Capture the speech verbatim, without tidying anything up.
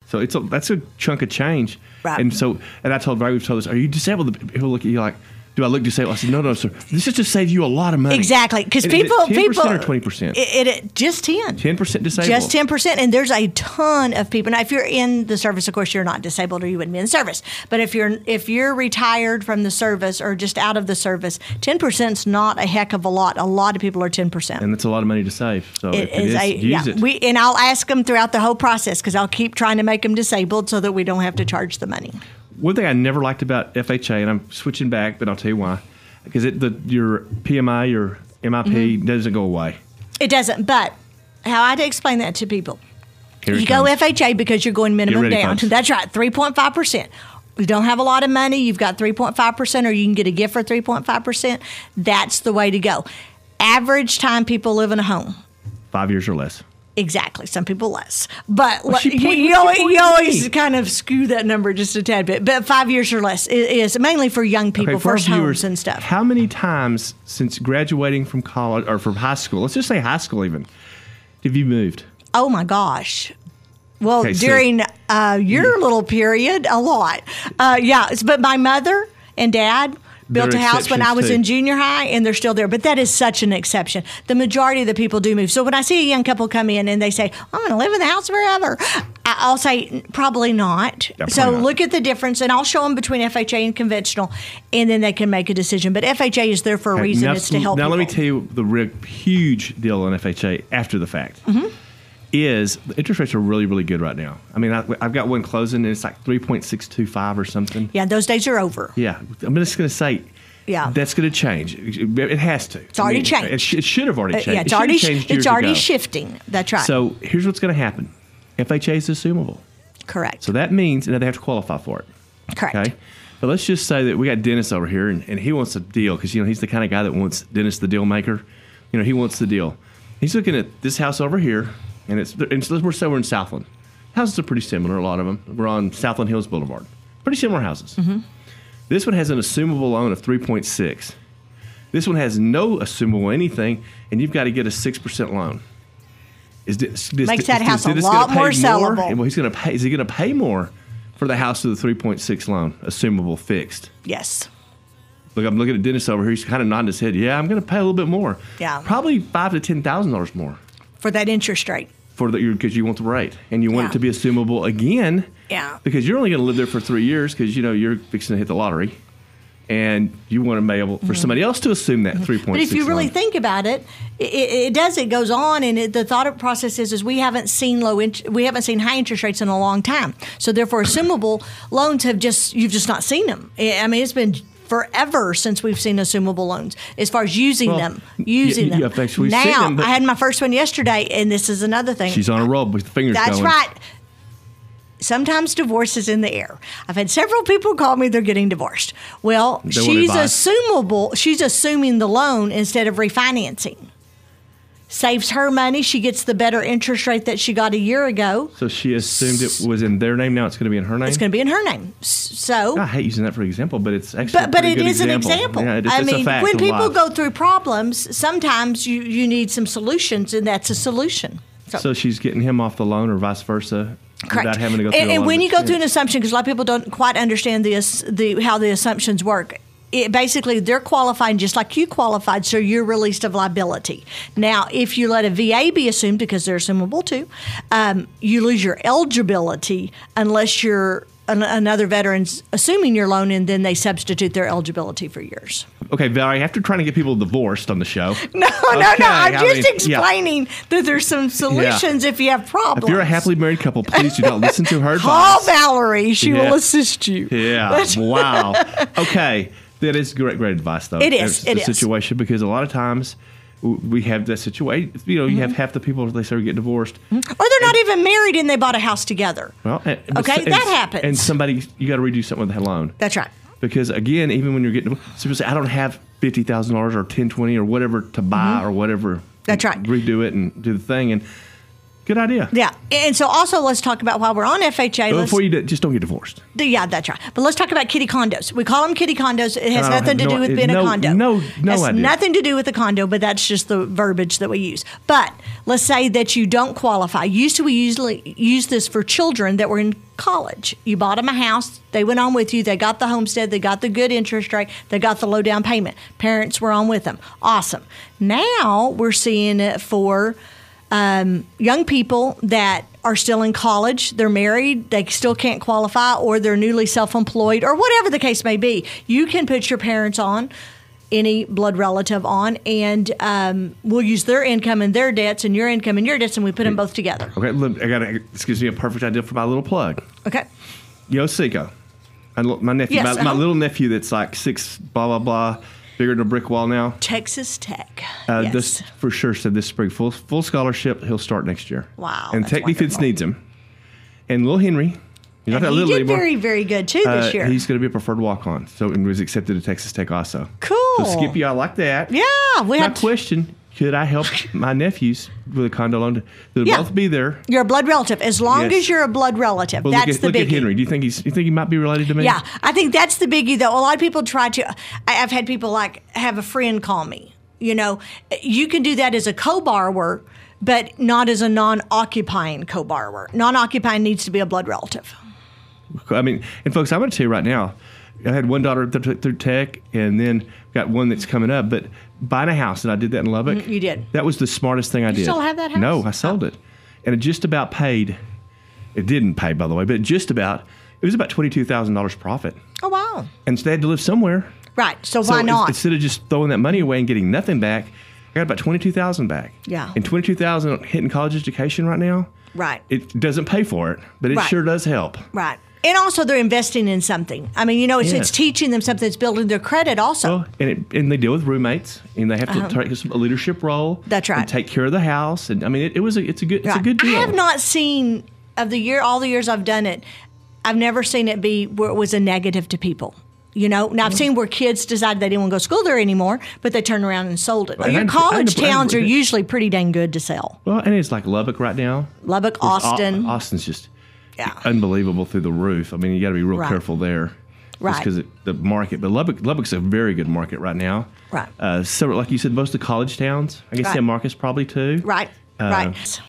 So it's a, that's a chunk of change. Right. And so, and I told Ray, we've told us, are you disabled? People look at you like, do I look disabled? I said, no, no, sir. This is to save you a lot of money. Exactly. Because And people, is it ten percent people, or twenty percent? It, it just ten. ten percent disabled. Just ten percent. And there's a ton of people. Now, if you're in the service, of course, you're not disabled or you wouldn't be in the service. But if you're if you're retired from the service or just out of the service, ten percent is not a heck of a lot. A lot of people are ten percent. And that's a lot of money to save. So It if it is is, a, use yeah. it. We, and I'll ask them throughout the whole process because I'll keep trying to make them disabled so that we don't have to charge the money. One thing I never liked about F H A, and I'm switching back, but I'll tell you why, because it, the, your P M I, your M I P Mm-hmm. doesn't go away. It doesn't. But how I explain that to people, Here it you go comes. F H A because you're going minimum ready, down. folks. That's right, three point five percent. You don't have a lot of money, you've got three point five percent, or you can get a gift for three point five percent. That's the way to go. Average time people live in a home. Five years or less. Exactly. Some people less. But What's le- your you, point? you, What's your always, point you to always me? kind of skew that number just a tad bit. But five years or less is, is mainly for young people, for our first homes viewers, and stuff. How many times since graduating from college or from high school, let's just say high school even, have you moved? Oh, my gosh. Well, Okay, so- during uh, your little period, a lot. Uh, yeah, it's- but my mother and dad built a They're house when I was exceptions, in too. junior high, and they're still there. But that is such an exception. The majority of the people do move. So when I see a young couple come in and they say, I'm going to live in the house forever, I- I'll say, probably not. Yeah, so probably not. look at the difference, and I'll show them between F H A and conventional, and then they can make a decision. But F H A is there for a Okay, reason. now, It's to help Now people. let me tell you the real huge deal on F H A after the fact. Mm-hmm. Is the interest rates are really, really good right now. I mean, I, I've got one closing, and it's like three point six two five or something. Yeah, those days are over. Yeah, I'm just going to say, Yeah. that's going to change. It has to. It's already changed. It, sh- it should have already Uh, changed. yeah, It it's should have already changed it's years already ago. shifting. That's right. So here's what's going to happen. F H A is assumable. Correct. So that means that they have to qualify for it. Correct. Okay. But let's just say that we got Dennis over here, and, and he wants a deal because you know he's the kind of guy that wants Dennis the deal maker. You know, he wants the deal. He's looking at this house over here, and it's and so we're say we're in Southland. Houses are pretty similar, a lot of them. We're on Southland Hills Boulevard. Pretty similar houses. Mm-hmm. This one has an assumable loan of three point six. This one has no assumable anything, and you've got to get a six percent loan. Is this, this, Makes that is house a Dennis lot gonna pay more sellable. And well, he's going to pay. Is he going to pay more for the house with the three point six loan, assumable, fixed? Yes. Look, I'm looking at Dennis over here. He's kind of nodding his head. Yeah, I'm going to pay a little bit more. Yeah. Probably five to ten thousand dollars more For that interest rate. for the because you want the rate and you want Yeah. it to be assumable again. Yeah. Because you're only going to live there for three years because you know you're fixing to hit the lottery, and you want to be able for somebody else to assume that three point six. Mm-hmm. But if you really think about it, it, it does. It goes on, and it, the thought process is, is we haven't seen low, int- we haven't seen high interest rates in a long time. So therefore, assumable loans have just you've just not seen them. I mean, it's been forever since we've seen assumable loans as far as using Well, them, using y- them. yeah, I've actually now, seen them, but- I had my first one yesterday, and this is another thing. she's on a roll with the fingers That's going. right. Sometimes divorce is in the air. I've had several people call me they're getting divorced. Well, They want she's advice. assumable. She's assuming the loan instead of refinancing. Saves her money. She gets the better interest rate that she got a year ago. So she assumed it was in their name. Now it's going to be in her name. It's going to be in her name. S- So, I hate using that for example, but it's actually a but but pretty it good is an example. Yeah, it is, I it's mean, a fact when of people life. go through problems, sometimes you, you need some solutions, and that's a solution. So she's getting him off the loan, or vice versa, Correct. without having to go through. And, a and lot when of you go through an expense. assumption, because a lot of people don't quite understand the, ass- the how the assumptions work. It, basically, they're qualifying just like you qualified, so you're released of liability. Now, if you let a V A be assumed, because they're assumable too, um, you lose your eligibility unless you're an, another veteran's assuming your loan, and then they substitute their eligibility for yours. Okay, Valerie, after trying to get people divorced on the show, No, no, Okay, no. I'm I just mean, yeah. explaining that there's some solutions if you have problems. if you're a happily married couple, please do not listen to her Call advice. Valerie. She Yeah. will assist you. Yeah. Wow. Okay. That is great, great advice, though. It is, There's it the is. situation, because a lot of times w- we have that situation. You know, you Mm-hmm. have half the people, they start to get divorced. Or they're not even married and they bought a house together. Well, and, but Okay, s- and- that happens. And somebody, you got to redo something with that loan. That's right. Because again, even when you're getting, so people say, I don't have fifty thousand dollars or ten, twenty or whatever to buy or whatever. Mm-hmm. That's right. Redo it and do the thing. And Good idea. Yeah. And so also let's talk about while we're on F H A. Well, let's, before you do, just don't get divorced. yeah, that's right. But let's talk about kitty condos. We call them kitty condos. It has I nothing to have do no- with being no- a condo. no- no Has idea. nothing to do with the condo, but that's just the verbiage that we use. But let's say that you don't qualify. Used to we usually use this for children that were in college. You bought them a house. They went on with you. They got the homestead. They got the good interest rate. They got the low down payment. Parents were on with them. Awesome. Now we're seeing it for um, young people that are still in college, they're married, they still can't qualify, or they're newly self-employed, or whatever the case may be. You can put your parents on, any blood relative on, and um, we'll use their income and their debts and your income and your debts, and we put them both together. Okay, look, I got this gives me a perfect idea for my little plug. Okay. Yosico, my, li- my nephew, Yes, my, my uh-huh. little nephew that's like six, blah blah blah, bigger than a brick wall now. Texas Tech. Uh, yes. This for sure said this spring full full scholarship. He'll start next year. Wow, And that's Technic Fits wonderful. needs him. And little Henry, he's not And that he little did anymore. very, very good too this Uh, year. He's going to be a preferred walk on. So and was accepted at Texas Tech also. Cool. So Skippy, I like that. Yeah, we My had question: could I help my nephews with a condo loan? They'll Yeah. both be there. You're a blood relative. As long Yes. as you're a blood relative, But that's look at, the look biggie. at Henry. Do you think he's? You think he might be related to me? Yeah, I think that's the biggie, though. A lot of people try to. I, I've had people like have a friend call me. You know, you can do that as a co-borrower, but not as a non-occupying co-borrower. Non-occupying needs to be a blood relative. I mean, and folks, I'm going to tell you right now, I had one daughter th- th- through Tech, and then got one that's coming up. But buying a house, and I did that in Lubbock. Mm, you did. That was the smartest thing I did. still have that house? No, I sold it, and it just about paid. It didn't pay, by the way, but it just about. It was about twenty-two thousand dollars profit, Oh wow! and so they had to live somewhere. Right. So So why ins- not? Instead of just throwing that money away and getting nothing back, I got about twenty-two thousand back. Yeah. And twenty-two thousand hitting college education right now. Right. It doesn't pay for it, but it Right. sure does help. Right. And also, they're investing in something. I mean, you know, it's, Yes. it's teaching them something. It's building their credit also. Well, and it, and they deal with roommates, and they have to take a leadership role. Uh-huh. That's right. And take care of the house, and I mean, it, it was a, it's a good, it's a Right. good deal. I have not seen of the year, all the years I've done it, I've never seen it be where it was a negative to people. You know, now I've seen where kids decided they didn't want to go to school there anymore, but they turned around and sold it. Right. Your And I- college I- I- towns are I- usually pretty dang good to sell. Well, and it's like Lubbock right now. Lubbock, Of course, Au- Austin. Austin's just Yeah. unbelievable through the roof. I mean, you got to be real Right. careful there. Right. Just because the market, but Lubbock, Lubbock's a very good market right now. Right. Uh, so, like you said, most of the college towns. I guess Right. San Marcos probably too. Right, Uh, right.